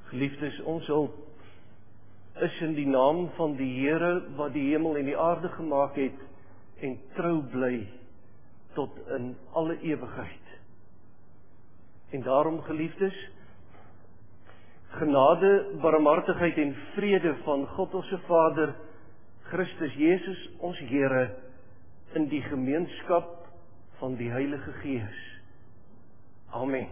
Geliefdes, ons hulp is in die naam van die Here wat die hemel en die aarde gemaak het en trou bly tot in alle ewigheid. En daarom, geliefdes, genade, barmhartigheid en vrede van God ons Vader, Christus Jesus ons Here, in die gemeenskap van die Heilige Gees. Amen.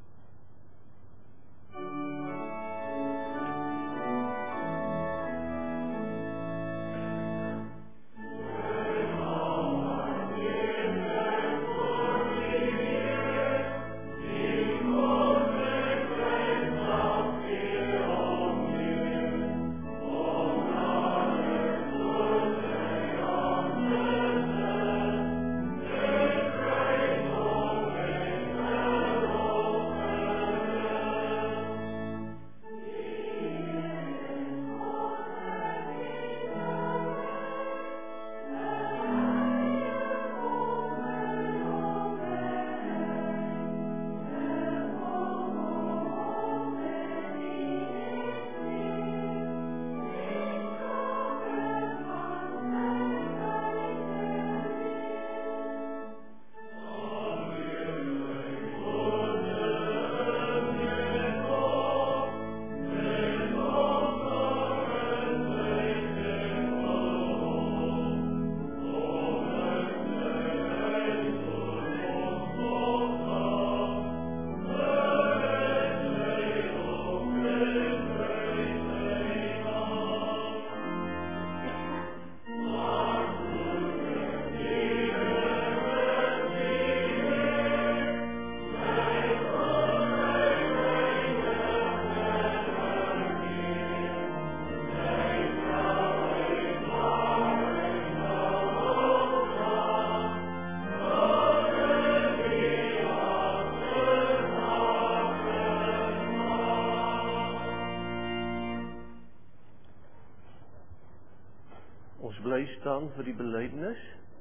Ons bly staan vir die belydenis.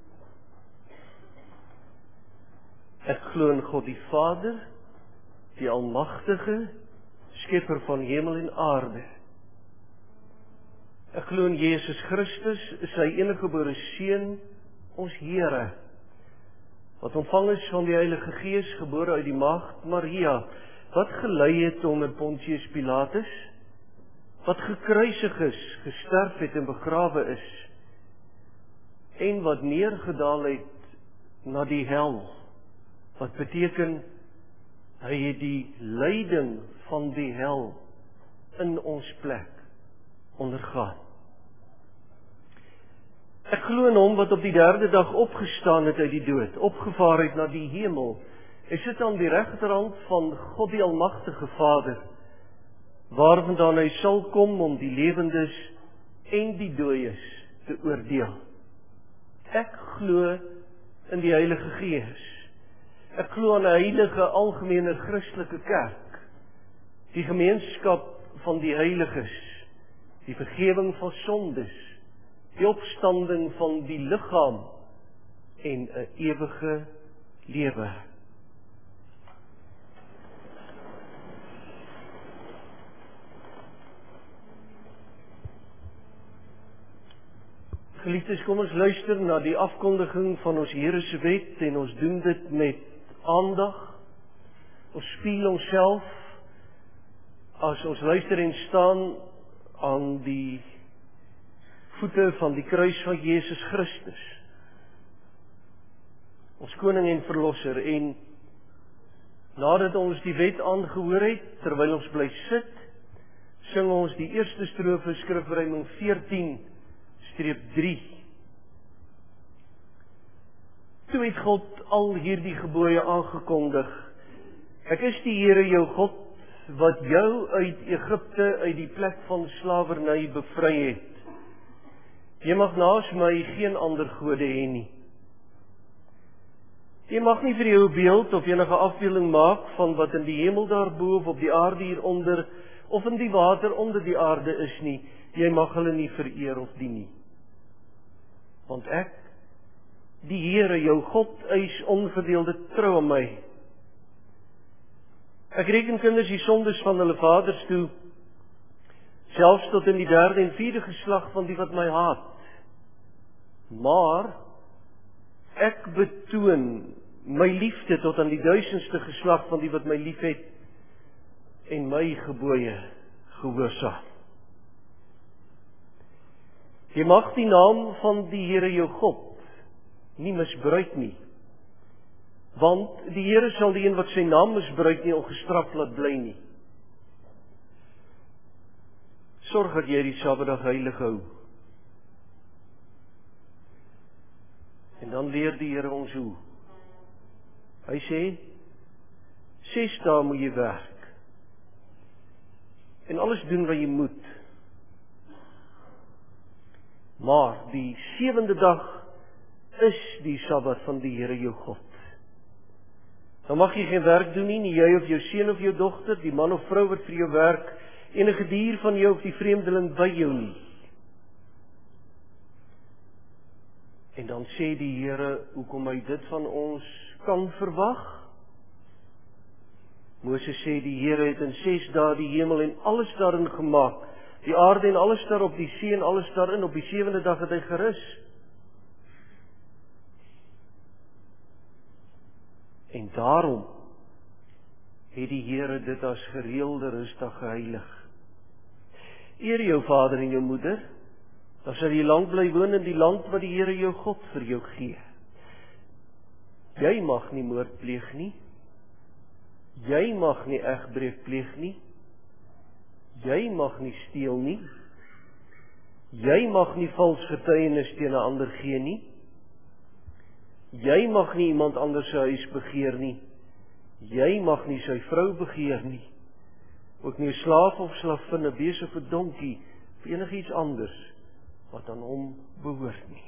Ek glo in God die Vader, die Almagtige, Skepper van hemel en aarde. Ek glo in Jesus Christus, sy eniggebore Seun, ons Here, wat ontvang is van die Heilige Gees, gebore uit die maagd Maria, wat gelei het onder Pontius Pilatus, wat gekruisig is, gesterf het en begrawe is, en wat neergedaal het na die hel, wat beteken, hy het die lyding van die hel in ons plek ondergaan. Ek glo in hom wat op die 3de dag opgestaan het uit die dood, opgevaar het na die hemel, hy sit aan die regterhand van God die Almagtige Vader, waarvandaan hy sal kom om die lewendes en die dooies te oordeel. Ek glo in die Heilige Gees. Ek glo aan 'n heilige algemene Christelike kerk, die gemeenskap van die heiliges, die vergewing van sondes, die opstanding van die liggaam en 'n ewige lewe. Geliefdes, kom ons luister na die afkondiging van ons Here se wet en ons doen dit met aandag. Ons spieël onsself as ons luister en staan aan die voete van die kruis van Jesus Christus, ons koning en verlosser, en nadat ons die wet aangehoor het, terwyl ons bly sit, sing ons die eerste strofe skrifryming 14/3. Toe het God al hierdie gebooie aangekondig. Ek is die Here jou God, wat jou uit Egipte, uit die plek van slawerny bevry het. Jy mag naas my geen ander gode hê nie. Jy mag nie vir jou beeld of enige afbeelding maak van wat in die hemel daarbo of op die aarde hieronder of in die water onder die aarde is nie. Jy mag hulle nie vereer of dien nie. Want ek, die Here, jou God, eis onverdeelde trou aan my. Ek reken kinders die sondes van hulle vaders toe selfs tot in die 3de en 4de geslag van die wat my haat. Maar ek betoon my liefde tot aan die 1000ste geslag van die wat my liefhet en my gebooie gehoorsaam. Jy mag die naam van die Here jou God nie misbruik nie, want die Here sal die een wat sy naam misbruik nie ongestraf laat bly nie. Sorg dat jy die Sabbatdag heilig hou. En dan leer die Here ons hoe. Hy sê, 6 dae moet jy werk. En alles doen wat jy moet. Maar die 7de dag is die Sabbat van die Here jou God. Dan mag jy geen werk doen nie jy of jou seun of jou dogter, die man of vrou wat vir jou werk, enige dier van jou of die vreemdeling by jou nie. En dan sê die Here, hoekom hy dit van ons kan verwag? Moses sê, die Here het in 6 dae die hemel en alles daarin gemaak, die aarde en alles daarop, die see en alles daarin, op die 7de dag het hy gerus. En daarom het die Here dit as gereelde rusdag geheilig. Eer jou vader en jou moeder, dan sal jy lank bly woon in die land wat die Here jou God vir jou gee. Jy mag nie moord pleeg nie. Jy mag nie egbreek pleeg nie. Jy mag nie steel nie. Jy mag nie vals getuienis teen 'n ander gee nie. Jy mag nie iemand anders se huis begeer nie. Jy mag nie sy vrou begeer nie. Ook nie 'n slaaf of slavin, 'n bees of 'n donkie, of enigiets anders wat aan hom behoort nie.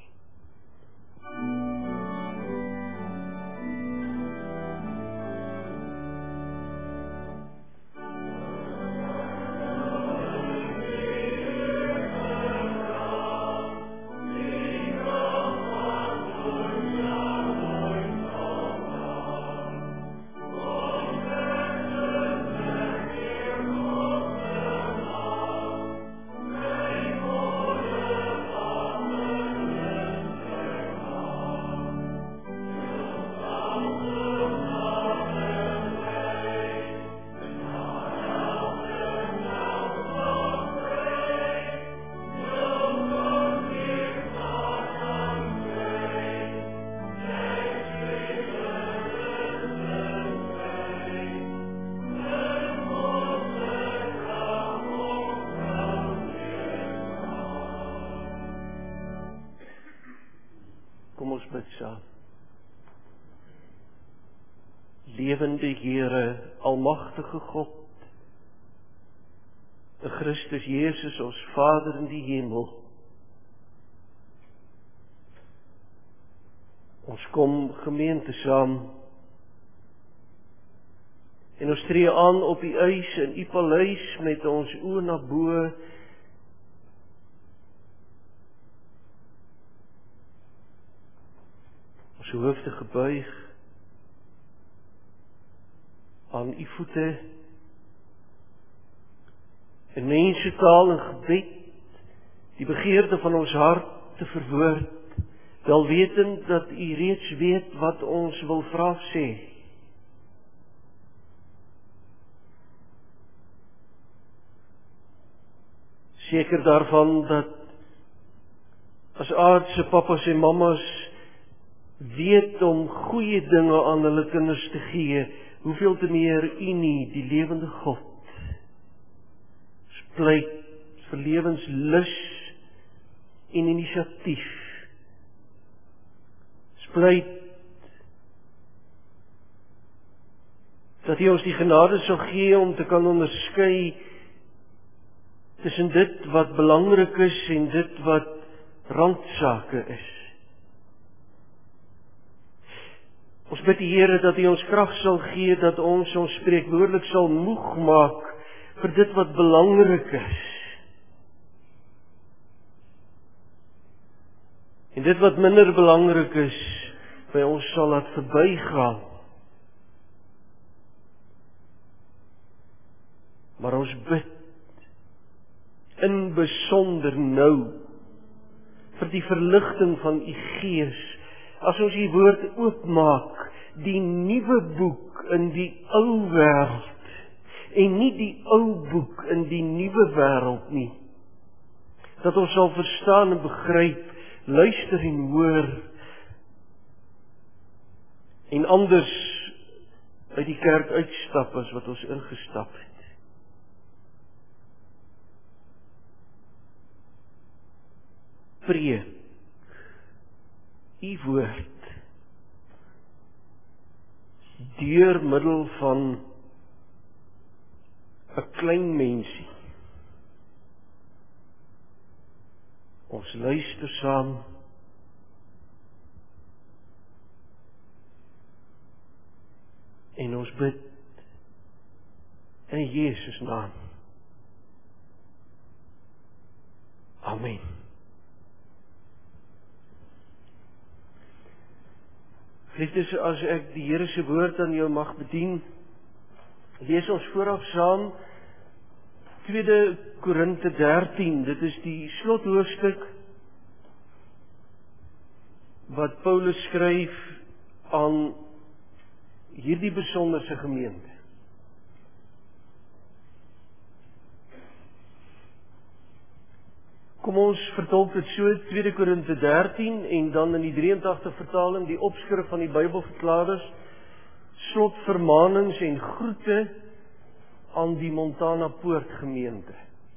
Kom ons bid saam. Lewende Here, almagtige God, Christus Jesus, ons Vader in die hemel. Ons kom gemeente saam en ons tree aan op U eis in U paleis met ons oë na bo. Ons hoofde gebuig aan U voete, in mensentaal en gebed, die begeerte van ons hart te verwoord, wel wetend dat U reeds weet wat ons wil vra of sê. Seker daarvan dat as aardse papas en mammas weet om goeie dinge aan hulle kinders te gee, hoeveel te meer U nie, die lewende God, pleit vir lewenslus en inisiatief. Pleit dat U ons die genade sal gee om te kan onderskei tussen dit wat belangrik is en dit wat randsake is. Ons bid die Here dat U ons krag sal gee, dat ons spreekwoordelik sal moeg maak vir dit wat belangrik is. En dit wat minder belangrik is, by ons sal laat verbygaan. Maar ons bid besonder nou vir die verligting van u Gees, as ons die woord oopmaak, die nuwe boek in die ou wêreld, en nie die ou boek in die nuwe wêreld nie, dat ons sal verstaan en begryp, luister en hoor, en anders uit die kerk uitstap as wat ons ingestap het. Preek u woord deur middel van 'n klein mensie. Ons luister saam en ons bid in Jesus naam. Amen. Geliefdes, as ek die Here se woord aan jou mag bedien, lees ons vooraf saam 2 Korinte 13, dit is die slothoofstuk wat Paulus skryf aan hierdie besonderse gemeente. Kom ons vertolk dit so, 2 Korinte 13 en dan in die 83 vertaling die opskrif van die Bybelverklaarders, slotvermanings en groete aan die Montana Poort gemeente.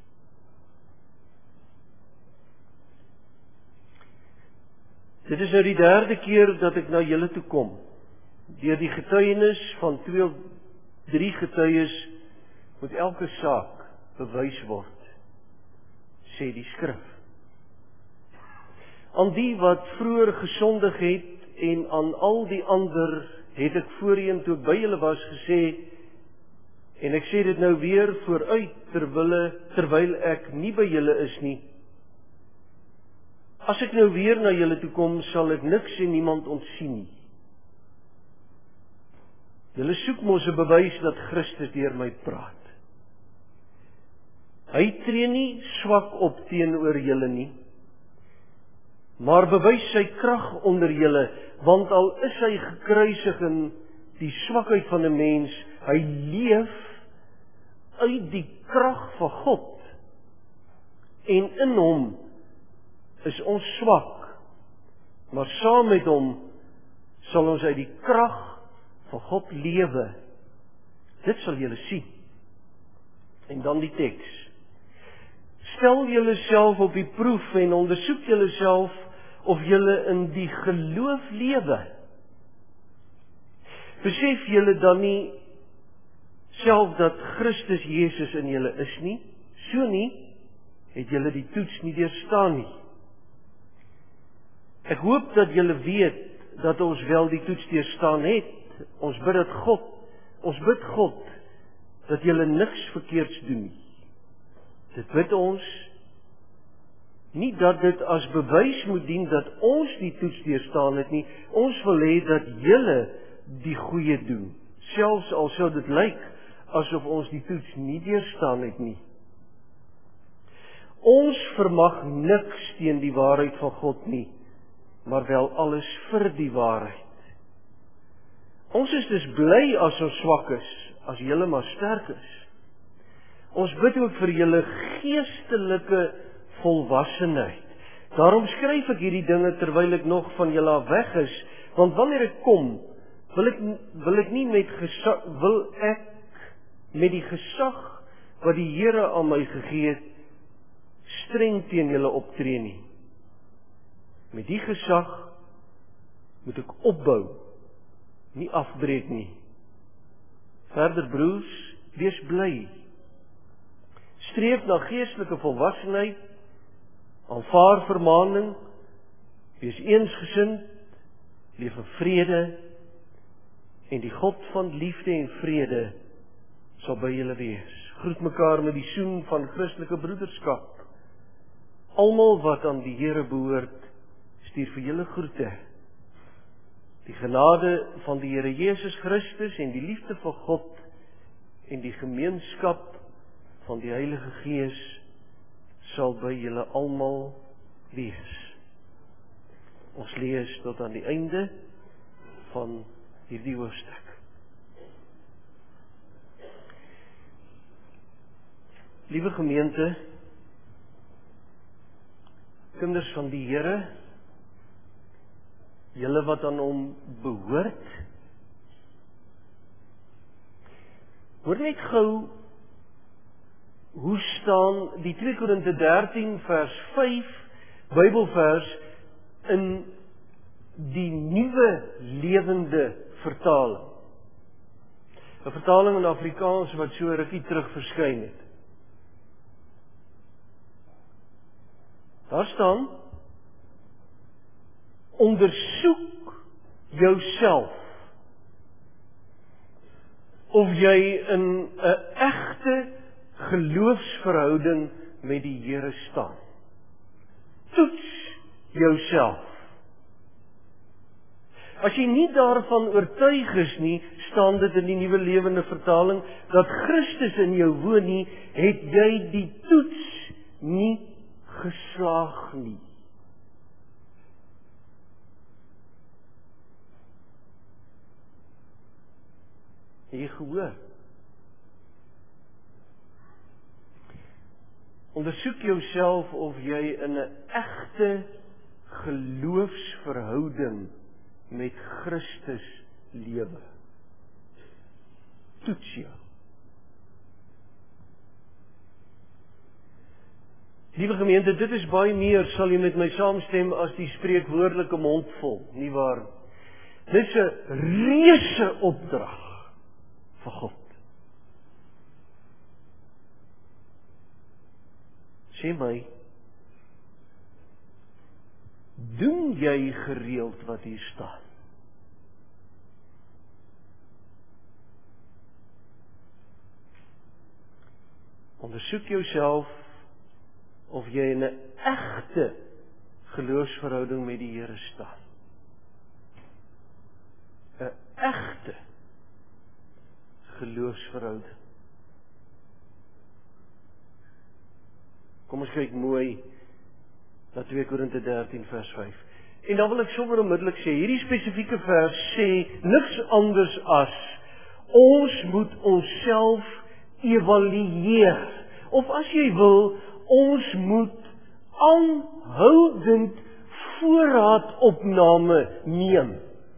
Dit is nou die 3de keer dat ek na julle toe kom. Deur die getuienis van 2 of 3 getuies moet elke saak bewys word, sê die skrif. Aan die wat vroeër gesondig het en aan al die ander het ek voorheen toe ek by julle was gesê, en ek sê dit nou weer vooruit terwyl ek nie by julle is nie. As ek nou weer na julle toe kom, sal ek niks en niemand ontsien nie. Julle soek mos 'n bewys dat Christus deur my praat. Hy tree nie swak op teenoor julle nie, maar bewys sy krag onder julle, want al is hy gekruisig in die swakheid van 'n mens, hy leef uit die krag van God, en in hom is ons swak, maar saam met hom sal ons uit die krag van God lewe. Dit sal julle sien. En dan die teks. Stel julle self op die proef en ondersoek julle self of julle in die geloof lewe. Besef julle dan nie self dat Christus Jesus in julle is nie? So nie, het julle die toets nie deurstaan nie. Ek hoop dat julle weet dat ons wel die toets deurstaan het. Ons bid God dat julle niks verkeerds doen nie. Dit bid ons nie dat dit as bewys moet dien dat ons die toets deurstaan het nie. Ons wil hê dat julle die goeie doen, selfs al sou dit lyk asof ons die toets nie deurstaan het nie. Ons vermag niks teen die waarheid van God nie, maar wel alles vir die waarheid. Ons is dus bly as ons swak is, as julle maar sterk is. Ons bid ook vir julle geestelike volwassenheid. Daarom skryf ek hierdie dinge terwyl ek nog van julle af weg is, want wanneer ek kom, wil ek nie met die gesag wat die Here aan my gegee het, streng teen julle optree nie. Met die gesag moet ek opbou, nie afbreek nie. Verder broers, wees bly. Streef na geestelike volwassenheid, aanvaar vermaning, wees eensgesind, leef in vrede, en die God van liefde en vrede sal by julle wees. Groet mekaar met die soen van Christelike broederskap. Almal wat aan die Here behoort, stuur vir julle groete. Die genade van die Here Jesus Christus en die liefde van God en die gemeenskap van die Heilige Gees sal by julle almal wees. Ons lees tot aan die einde van hierdie hoofstuk. Liewe gemeente, kinders van die Here, julle wat aan hom behoort, hoor net gou, hoe staan die 2 Korinte 13 vers 5 Bybelvers in die Nuwe Lewende Vertaling. 'n vertaling in Afrikaans wat so rukkie terug verskyn het. Daar staan: ondersoek jouself of jy in 'n egte geloofsverhouding met die Here staan. Toets jouself. As jy nie daarvan oortuig is nie, staan dit in die Nuwe Lewende Vertaling, dat Christus in jou woon nie, het jy die toets nie geslaag nie. Het jy gehoor? Ondersoek jouself of jy in 'n egte geloofsverhouding met Christus lewe. Toets jou. Liewe gemeente, dit is baie meer, sal jy met my saamstem, as die spreekwoordelike mond vol, nie waar? Dit is 'n reuse opdrag vir God. Sê my, doen jy gereeld wat hier staan? Ondersoek jouself of jy in 'n egte geloofsverhouding met die Here staan. 'n egte geloofsverhouding. Kom ons kyk mooi na 2 Korinte 13 vers 5. En dan wil ek sommer onmiddellik sê, hierdie spesifieke vers sê niks anders as ons moet onsself evalueer. Of as jy wil, ons moet aanhoudend voorraadopname neem.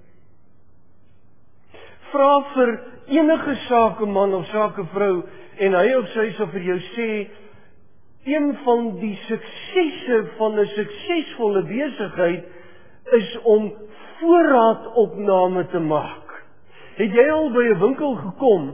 Vra vir enige sakeman of sakevrou en hy of sy sal vir jou sê, een van die suksesse van 'n suksesvolle besigheid is om voorraadopname te maak. Het jy al by 'n winkel gekom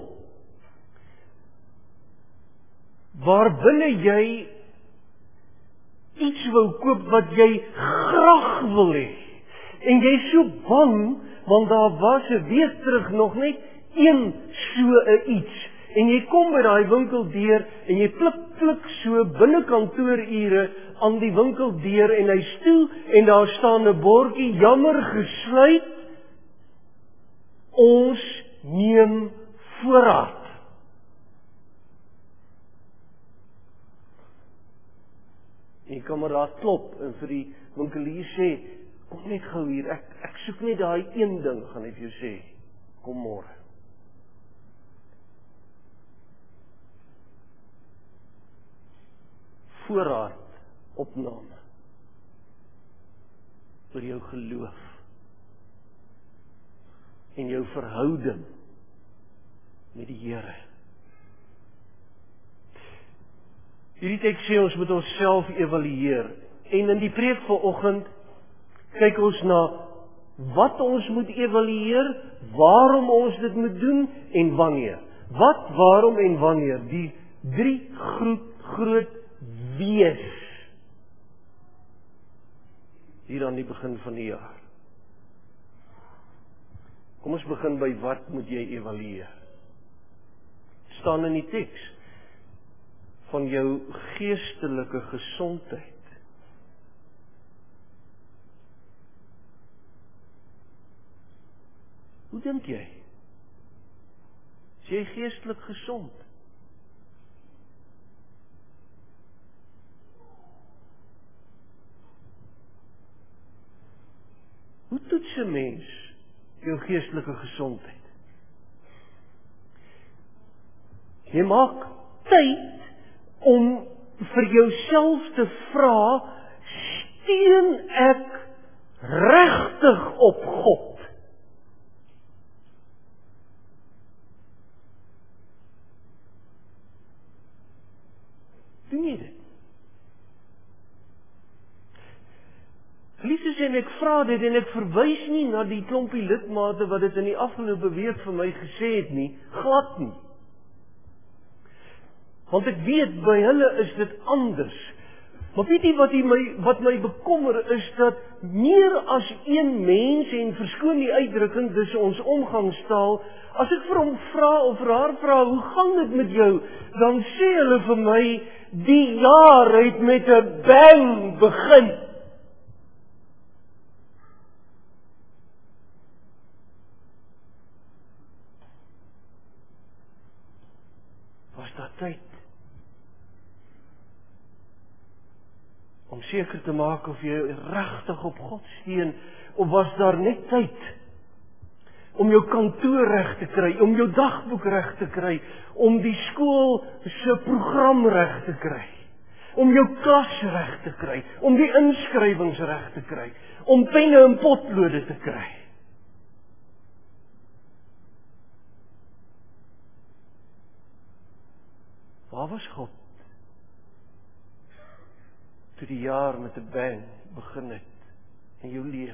waar binne jy iets wou koop wat jy graag wil hê, en jy is so bang, want daar was 'n week terug nog net een so 'n iets, en jy kom by daai winkeldeur en jy pluk so binne kantoorure aan die winkeldeur en hy stoel en daar staan 'n bordjie, jammer gesluit, ons neem voorraad. En jy kan maar daar klop en vir die winkelier sê, kom net gou hier, ek soek net daai een ding, gaan hy vir jou sê, kom môre. Voorraadopname vir jou geloof en jou verhouding met die Here. Hierdie teks sê ons moet onsself evalueer, en in die preek vanoggend kyk ons na wat ons moet evalueer, waarom ons dit moet doen en wanneer. Wat, waarom en wanneer, die 3 groot wees hier aan die begin van die jaar. Kom ons begin by wat moet jy evalueer. Staan in die teks van jou geestelike gesondheid. Hoe dink jy? Is jy geestelik gesond? 'n mens jou geestelike gesondheid? Jy maak tyd om vir jouself te vra, steun ek regtig op God? Doen jy dit? Geliefdes, en ek vra dit en ek verwys nie na die klompie lidmate wat dit in die afgelope week vir my gesê het nie, glad nie. Want ek weet, by hulle is dit anders. Maar weet jy wat my bekommer is, dat meer as een mens, en verskoon die uitdrukking, dis ons omgangstaal, as ek vir hom vra of vir haar vra, hoe gaan dit met jou? Dan sê hulle vir my, die jaar het met 'n bang begin. Was daar tyd om seker te maak of jy regtig op God steun, of was daar net tyd om jou kantoor reg te kry, om jou dagboek reg te kry, om die skool se program reg te kry, om jou klas reg te kry, om die inskrywings reg te kry, om penne en potlode te kry? Waar was God toe die jaar met 'n bang begin het in jou lewe?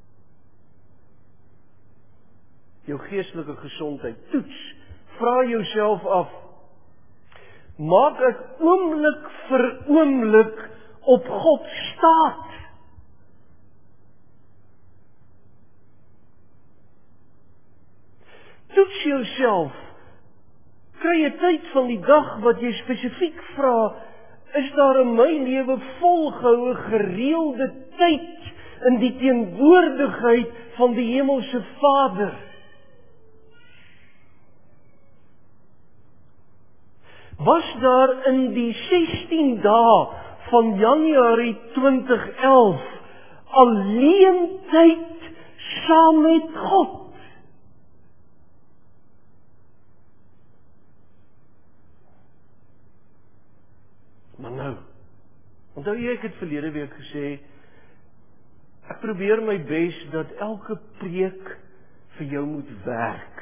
Jou geestelike gesondheid, toets, vra jouself af, maak ek oomblik vir oomblik op God staat? Toets jouself, kry jy tyd van die dag wat jy spesifiek vra, is daar in my lewe volgehoue gereelde tyd in die teenwoordigheid van die Hemelse Vader? Was daar in die 16 dae van Januarie 2011 alleen tyd saam met God? Maar nou, onthou jy, ek het verlede week gesê, ek probeer my bes dat elke preek vir jou moet werk.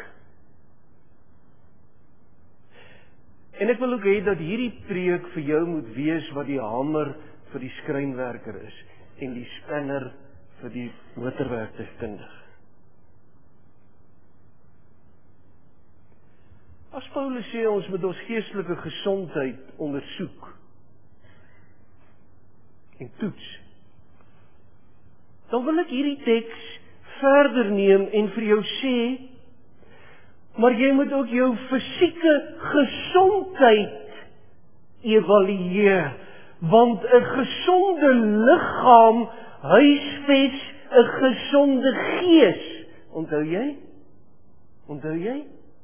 En ek wil ook hê dat hierdie preek vir jou moet wees wat die hamer vir die skrynwerker is en die spanner vir die motorwerktuigkundige. As Paulus sê ons moet ons geestelike gesondheid ondersoek en toets, dan wil ek hierdie teks verder neem en vir jou sê, maar jy moet ook jou fisieke gesondheid evalueer, want 'n gesonde liggaam huisves 'n gesonde gees. Onthou jy? Onthou jy?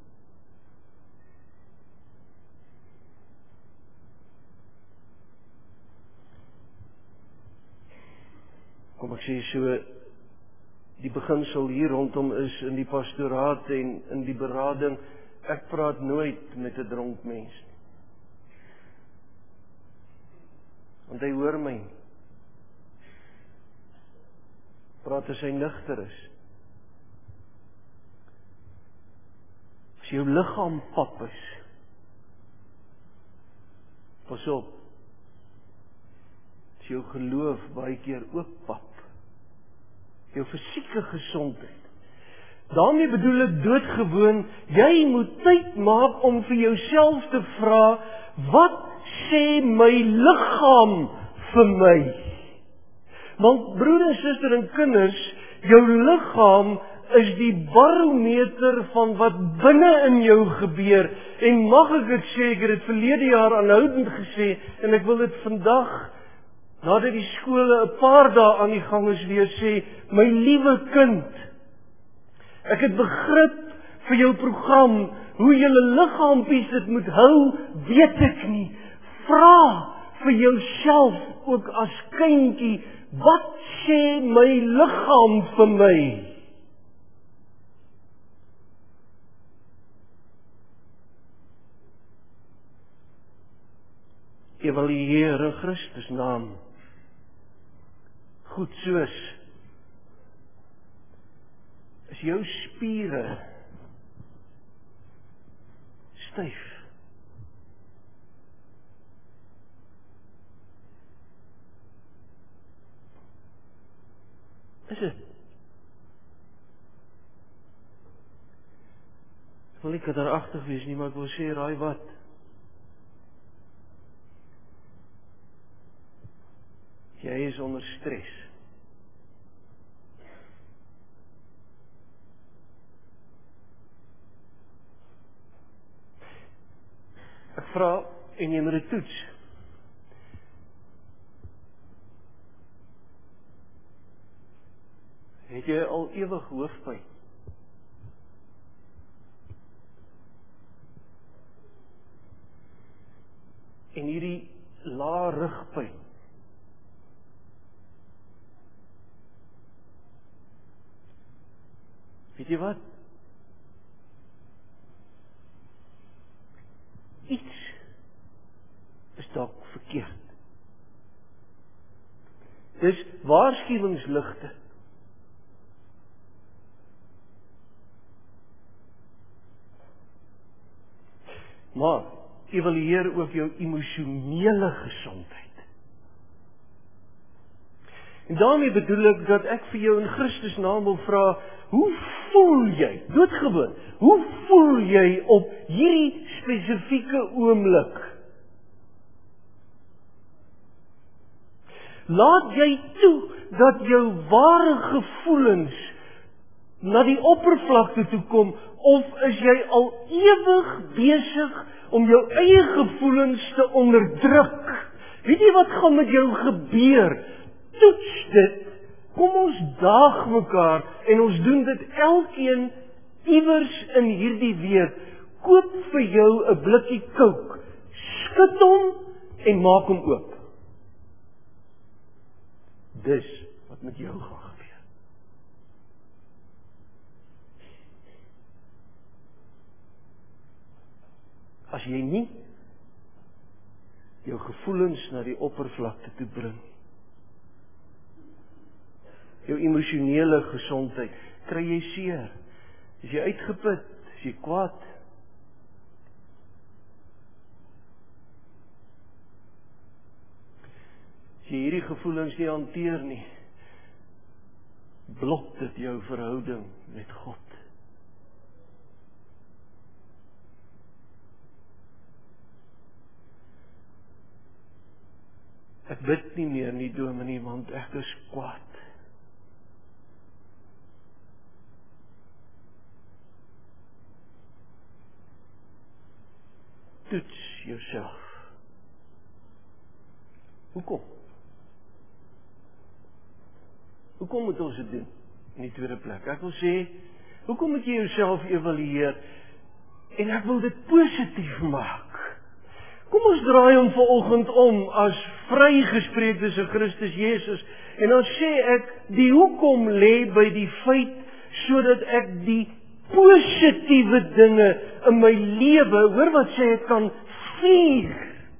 Kom ek sê so, die beginsel hier rondom is in die pastoraat en in die berading, ek praat nooit met 'n dronk mens nie. Want hy hoor my nie. Praat as hy nugter is. As jou liggaam pap is, pas op, as jou geloof baie keer ook pap, jou fisieke gesondheid. Daarmee bedoel ek doodgewoon, jy moet tyd maak om vir jouself te vra, wat sê my liggaam vir my? Want broer en suster en kinders, jou liggaam is die barometer van wat binne in jou gebeur. En mag ek dit sê, ek het dit verlede jaar aanhoudend gesê, en ek wil dit vandag, nadat die skole 'n paar dae aan die gang is, weer sê, my liewe kind, ek het begrip vir jou program, hoe julle liggaampies dit moet hou, weet ek nie. Vra vir jouself ook as kindjie, wat sê my liggaam vir my? evalueer in Christus naam. Goed soos is jou spiere styf. Is dit? Ek wil nie kinderagtig wees nie, maar ek wil sê, raai wat? Jy is onder stres. Ek vra, en jy moet dit toets. Het jy al ewig hoofpyn? En hierdie lae rugpyn? Weet jy wat? Iets is dalk verkeerd. Dis waarskuwingsligte. Maar evalueer ook jou emosionele gesondheid. En daarmee bedoel ek dat ek vir jou in Christus naam wil vra, hoe voel jy, doodgewoon, hoe voel jy op hierdie spesifieke oomblik? Laat jy toe dat jou ware gevoelens na die oppervlakte toe kom, of is jy al ewig besig om jou eie gevoelens te onderdruk? Weet jy wat gaan met jou gebeur? Toets dit. Kom ons daag mekaar en ons doen dit elkeen iewers in hierdie week. Koop vir jou 'n blikkie Coke. Skud hom en maak hom oop. Dis wat met jou gaan gebeur. As jy nie jou gevoelens na die oppervlakte toe bring, jou emosionele gesondheid, kry jy seer, is jy uitgeput, is jy kwaad. As jy hierdie gevoelens nie hanteer nie, blok dit jou verhouding met God. Ek bid nie meer nie, dominee, want ek is kwaad. Toets jouself. Hoekom? Hoekom moet ons dit doen? In die tweede plek. Ek wil sê, hoekom moet jy jouself evalueer? En ek wil dit positief maak. Kom ons draai hom vanoggend om as vrygespreektes in Christus Jesus. En dan sê ek, die hoekom lê by die feit, sodat ek die positiewe dinge in my lewe, hoor wat sê ek, kan vier.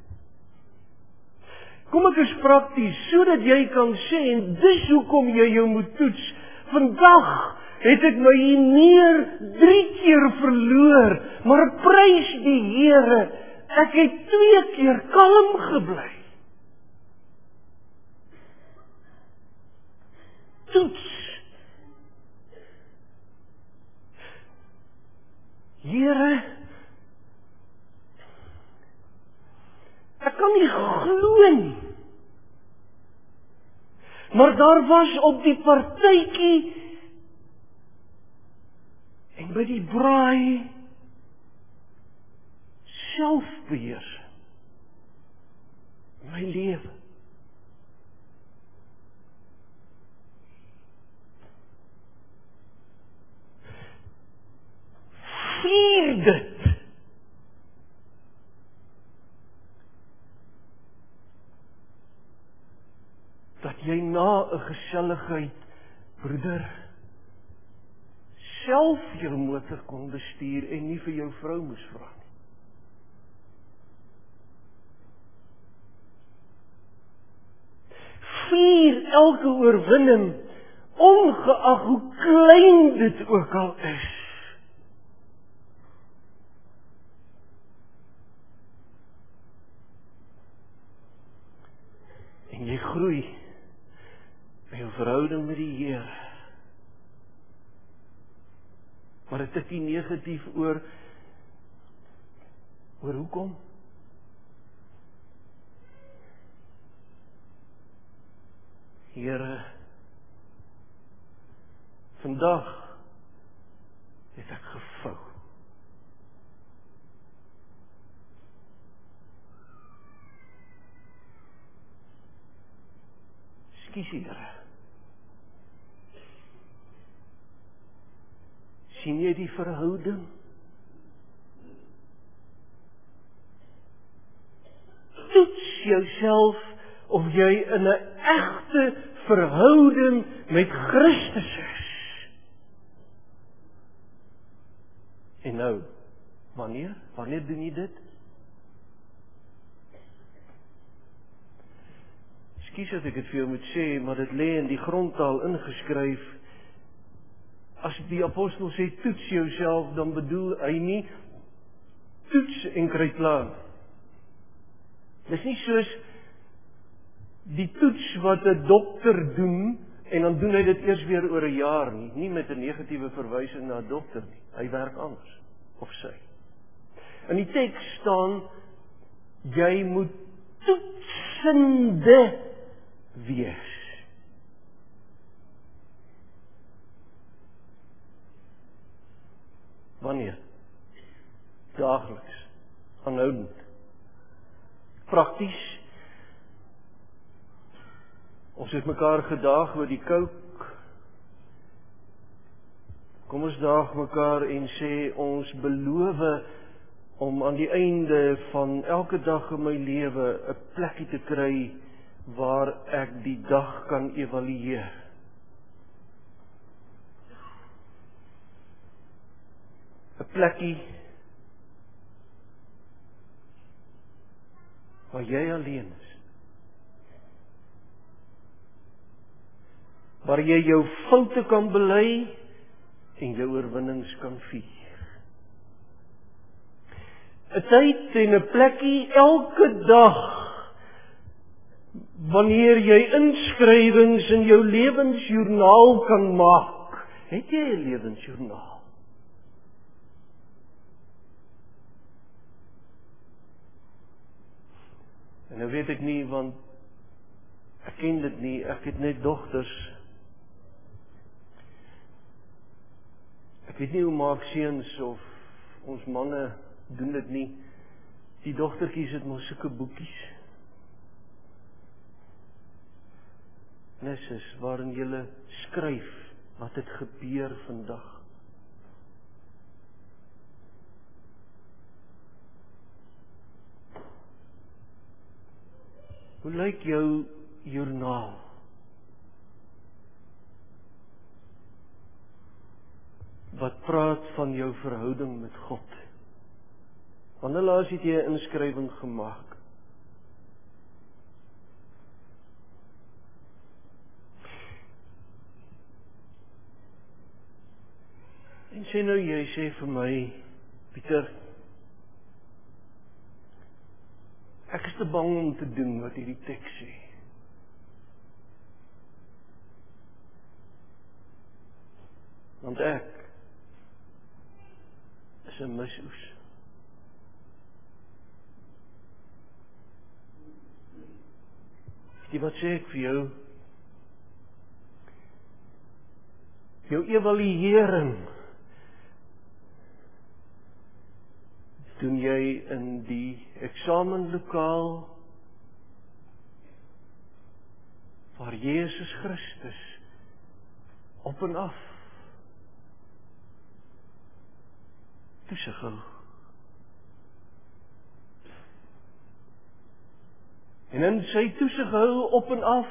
Kom ek is prakties, sodat jy kan sê, en dis hoekom jy jou moet toets. Vandag het ek my meer 3 keer verloor, maar prys die Here, ek het 2 keer kalm gebly. Toets. Here, ek kan nie glo nie. Maar daar was op die partytjie en by die braai selfbeheersing in my lewe. Vier dit. Dat jy na 'n geselligheid, broeder, self jou motor kon bestuur en nie vir jou vrou moes vra nie. vier elke oorwinning, ongeag hoe klein dit ook al is. En jy groei by jou verhouding met die Here. Maar dit is nie negatief oor hoekom? Here, vandag het ek gevou. Skus Here. Sien jy die verhouding? Toets jouself of jy in 'n egte verhouding met Christus is. En nou, wanneer doen jy dit? Skus dat ek dit vir jou moet sê, maar dit lê in die grondtaal ingeskryf. As die apostel sê toets jouself, dan bedoel hy nie toets en kry klaar. Dis nie soos die toets wat 'n dokter doen en dan doen hy dit eers weer oor 'n jaar nie met 'n negatiewe verwysing na 'n dokter nie. Hy werk anders, of sy. In die teks staan jy moet toetsende wees. Wanneer? Daagliks, aanhoudend. Prakties. Ons het mekaar gedaag oor die kook. Kom ons daag mekaar en sê ons beloof om aan die einde van elke dag in my lewe 'n plekkie te kry waar ek die dag kan evalueer. ‘n plekkie waar jy alleen is. Waar jy jou foute kan bely en jou oorwinnings kan vier. 'n tyd en 'n plekkie elke dag wanneer jy inskrywings in jou lewensjoernaal kan maak. Het jy 'n lewensjoernaal? En nou weet ek nie, want ek ken dit nie, ek het net dogters. Ek weet nie hoe maak seuns of ons manne doen dit nie. Die dogtertjies het mos sulke boekies. Nesses waarin jy skryf wat het gebeur vandag. Hoe lyk jou joernaal? Wat praat van jou verhouding met God? Wanneer laas het jy 'n inskrywing gemaak? En sê nou jy sê vir my, Pieter, ek is te bang om te doen wat hierdie teks sê. Want ek is 'n misoes. Wat sê ek vir jou? Jou evaluering doen jy in die eksamenlokaal waar Jesus Christus op en af toesig hou. En in sy toesig hou op en af,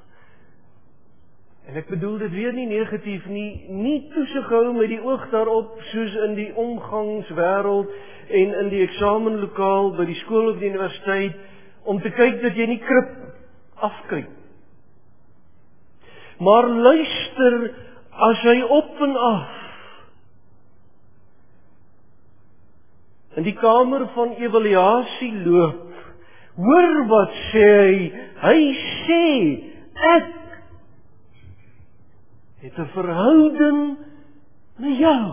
en ek bedoel dit weer nie negatief nie toesig hou met die oog daarop soos in die omgangswêreld en in die eksamenlokaal by die skool of die universiteit om te kyk dat jy nie krip afkyk. maar luister as hy op en af in die kamer van evaluasie loop. Hoor wat sê hy? Hy sê, ek het 'n verhouding met jou.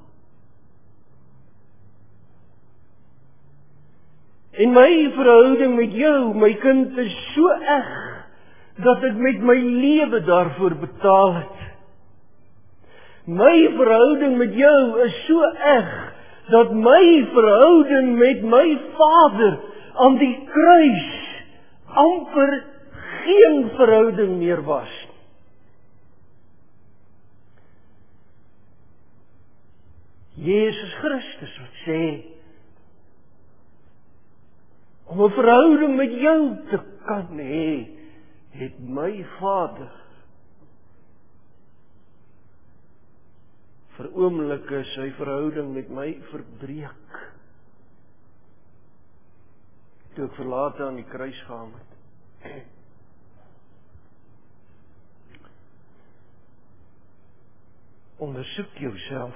En my verhouding met jou, my kind, is so eg, dat ek met my lewe daarvoor betaal het. My verhouding met jou is so eg, dat my verhouding met my Vader aan die kruis amper geen verhouding meer was. Jesus Christus wat sê, om 'n verhouding met jou te kan hê, het my Vader vir oomblikke sy verhouding met my verbreek. Toe ek verlate aan die kruis gehang het. Ondersoek jouself.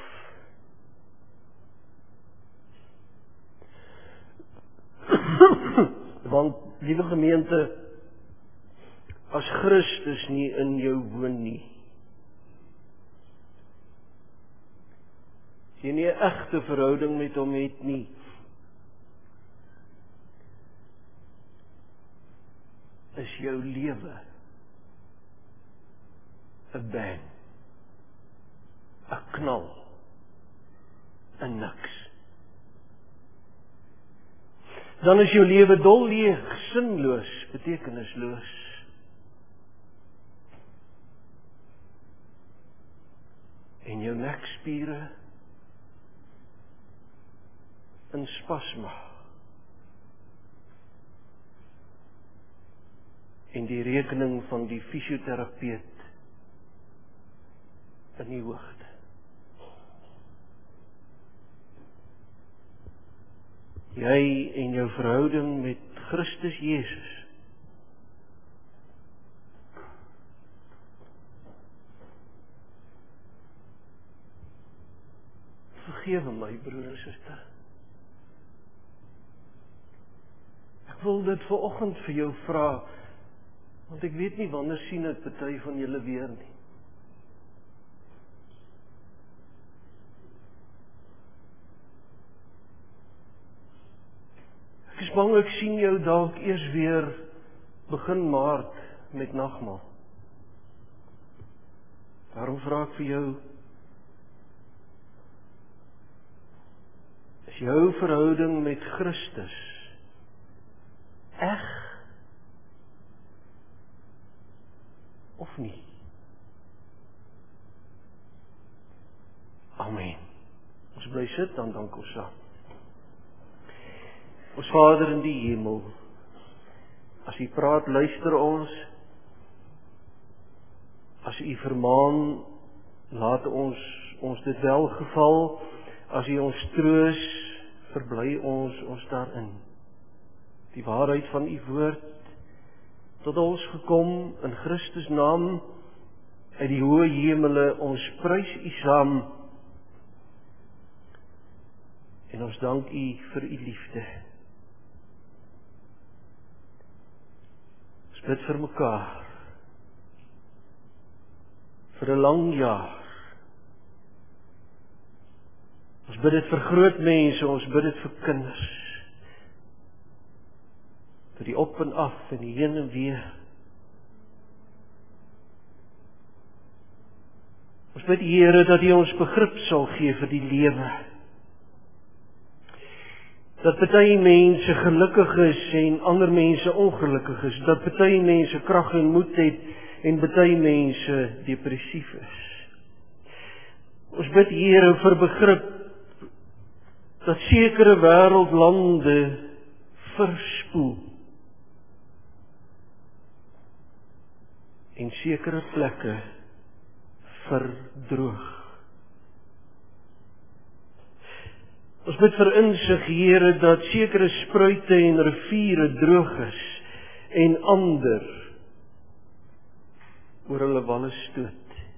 Want, liewe gemeente, as Christus nie in jou woon nie, as jy nie 'n egte verhouding met hom het nie, is jou lewe 'n bang, 'n knal, 'n niks. Dan is jou lewe dol leeg, sinloos, betekenisloos. En jou nekspiere in spasma. En die rekening van die fisioterapeut in die hoogte. Jy en jou verhouding met Christus Jesus vergewe my, broer en suster. Ek wil dit vanoggend vir jou vra, want ek weet nie wanneer sien ek party van julle weer nie. Ek is bang ek sien jou dalk eers weer begin Maart met nagmaal. Daarom vra ek vir jou, is jou verhouding met Christus eg of nie? Amen. Ons bly sit, dan dank ons saam. Ons Vader in die hemel, as U praat, luister ons. As U vermaan, laat ons dit welgeval. As U ons troos, verbly ons daarin. Die waarheid van U woord tot ons gekom in Christus naam uit die hoë hemele, ons prys U saam en ons dank U vir U liefde. Ons bid vir mekaar vir 'n lang jaar. Ons bid dit vir groot mense, ons bid dit vir kinders. Vir die op en af en die heen en weer. Ons bid Here dat U ons begrip sal gee vir die lewe. Dat party mense gelukkig is en ander mense ongelukkig is. Dat party mense krag en moed het en party mense depressief is. Ons bid Here vir begrip dat sekere wêreldlande verspoel en sekere plekke verdroog. Ons bid vir insig, Here, dat sekere spruite en riviere droog is en ander oor hulle walle stoot.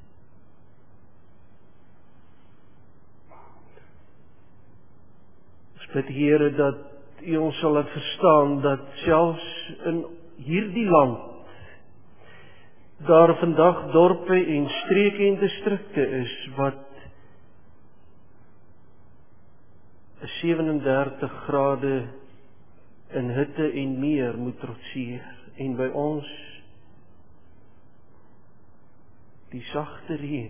Ons bid, Here, dat U ons sal laat verstaan dat selfs in hierdie land daar vandag dorpe en streke en distrikte is wat 37 grade in hitte en meer moet trotseer, en by ons die sagte reën.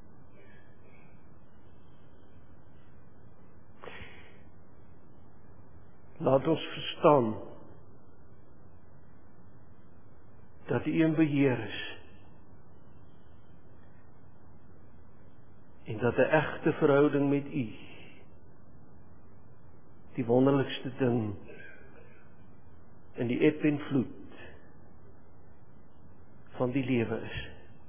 Laat ons verstaan dat U in beheer is en dat 'n egte verhouding met U die wonderlikste ding in die eb en vloed van die lewe is.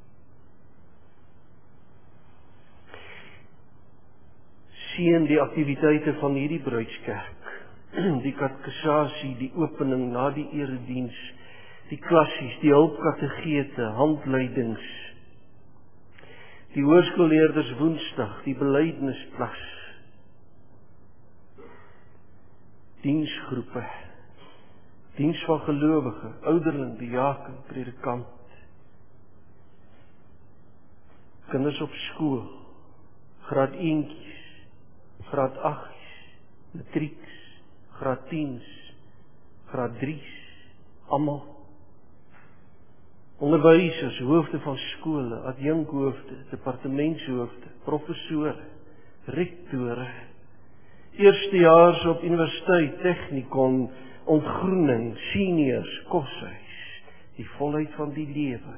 Seën die aktiwiteite van hierdie bruidskerk, die katekisasie, die opening na die erediens, die klassies, die hulpkategete, handleidings, die hoërskoolleerders Woensdag, die belydennisklas, diensgroepe, diens van gelowige, ouderling, diaken, predikant, kinders op skool, graad 1's, graad 8's, matrieks, graad 10's, graad 3's, almal. Onderwysers, hoofde van skole, adjunkhoofde, departementshoofde, professore, rektore, eerstejaars op universiteit, technikon, ontgroening, seniors, koshuis, die volheid van die lewe.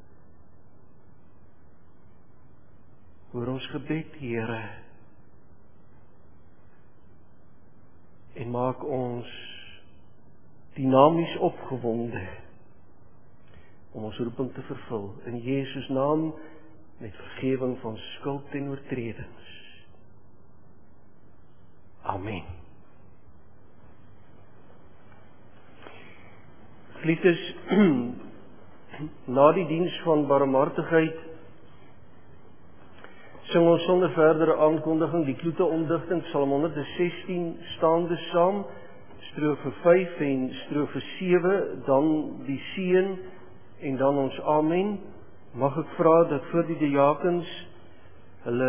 Hoor ons gebed, Here, en maak ons dinamies opgewonde om ons roeping te vervul. In Jesus naam, met vergewing van skuld en oortredings. Amen. Geliefdes, na die diens van barmhartigheid sing ons sonder verdere aankondiging die kloete-omdigting Psalm 116 staande saam, strofe 5 en strofe 7, dan die seën en dan ons amen. Mag ek vra dat voor die diakens hulle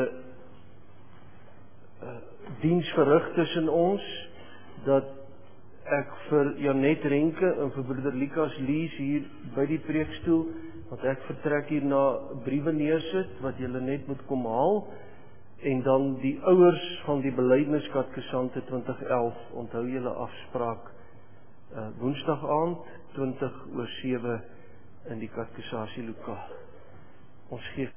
diens verrig tussen ons, dat ek vir Janet Renke en vir broeder Likas Lees hier by die preekstoel, want ek vertrek hier na briewe neersit, wat julle net moet kom haal, en dan die ouers van die belydenisskatkesante 2011, onthou julle afspraak, Woensdag aand, 20:07 in die katkesasie lokaal. Ons gee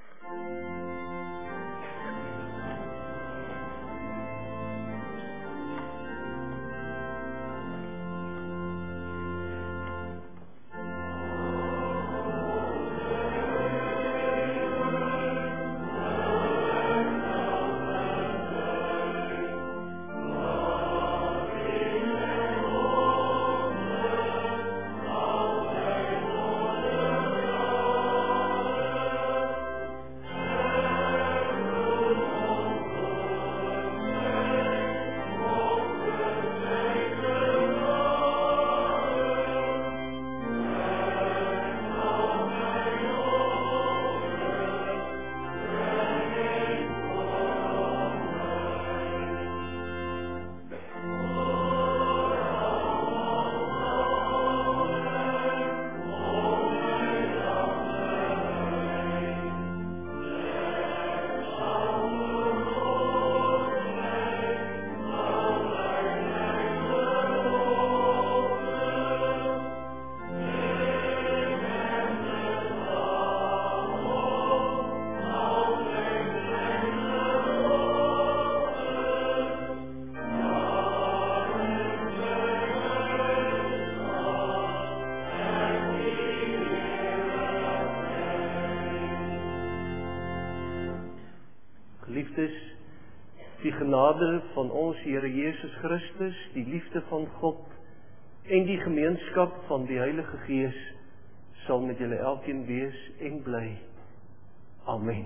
Geliefdes, die genade van ons Here Jesus Christus, die liefde van God en die gemeenskap van die Heilige Gees sal met julle elkeen wees en bly. Amen.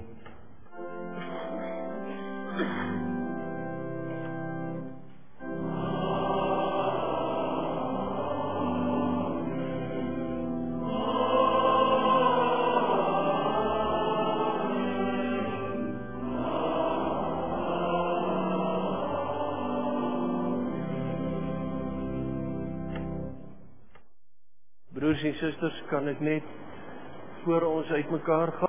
Broers en susters, kan ek net voor ons uitmekaar gaan?